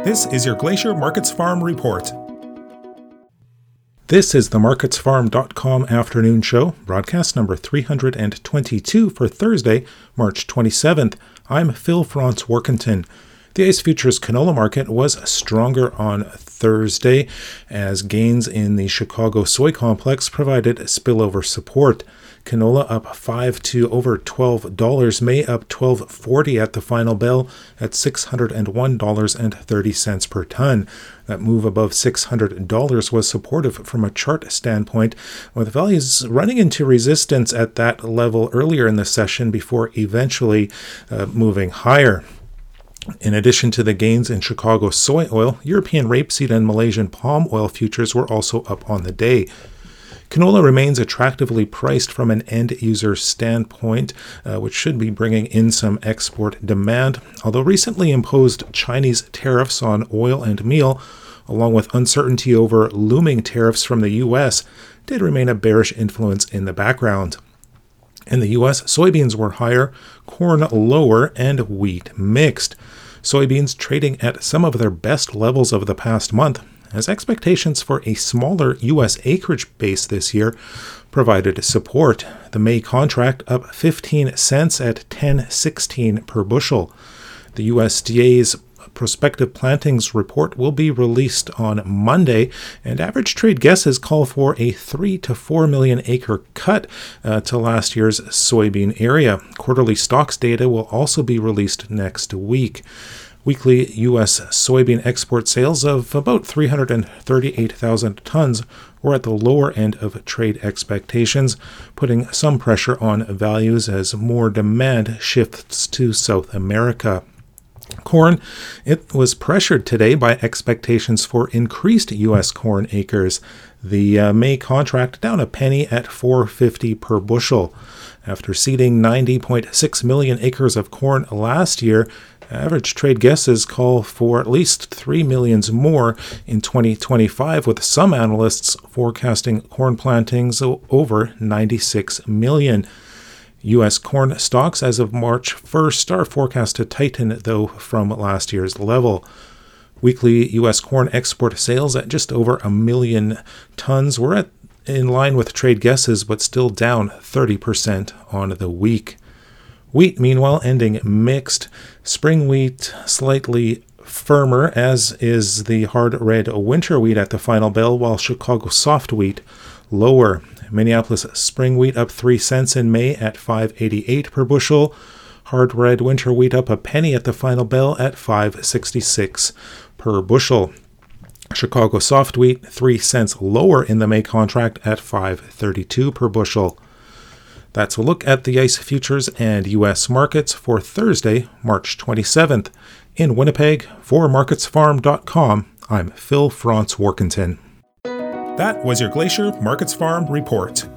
This is your Glacier Markets Farm Report. This is the MarketsFarm.com afternoon show, broadcast number 322 for Thursday, March 27th. I'm Phil Franz Workington. The ICE Futures canola market was stronger on Thursday as gains in the Chicago soy complex provided spillover support. Canola up 5 to over $12, May up $12.40 at the final bell at $601.30 per ton. That move above $600 was supportive from a chart standpoint, with values running into resistance at that level earlier in the session before eventually moving higher. In addition to the gains in Chicago soy oil, European rapeseed and Malaysian palm oil futures were also up on the day. Canola remains attractively priced from an end-user standpoint, which should be bringing in some export demand, although recently imposed Chinese tariffs on oil and meal, along with uncertainty over looming tariffs from the U.S., did remain a bearish influence in the background. In the U.S., soybeans were higher, corn lower, and wheat mixed. Soybeans trading at some of their best levels of the past month, as expectations for a smaller U.S. acreage base this year provided support. The May contract up 15 cents at $10.16 per bushel. The USDA's prospective plantings report will be released on Monday, and average trade guesses call for a 3 to 4 million acre cut to last year's soybean area. Quarterly stocks data will also be released next week. Weekly U.S. soybean export sales of about 338,000 tons were at the lower end of trade expectations, putting some pressure on values as more demand shifts to South America. Corn, it was pressured today by expectations for increased U.S. corn acres. The May contract down a penny at $4.50 per bushel. After seeding 90.6 million acres of corn last year, average trade guesses call for at least 3 million more in 2025, with some analysts forecasting corn plantings over 96 million. U.S. corn stocks as of March 1st are forecast to tighten, though, from last year's level. Weekly U.S. corn export sales at just over 1 million tons were in line with trade guesses, but still down 30% on the week. Wheat, meanwhile, ending mixed. Spring wheat slightly firmer, as is the hard red winter wheat at the final bell, while Chicago soft wheat lower. Minneapolis spring wheat up 3 cents in May at $5.88 per bushel. Hard red winter wheat up a penny at the final bell at $5.66 per bushel. Chicago soft wheat 3 cents lower in the May contract at $5.32 per bushel. That's a look at the ICE futures and U.S. markets for Thursday, March 27th. In Winnipeg, for MarketsFarm.com, I'm Phil Franz Workington. That was your Glacier Markets Farm Report.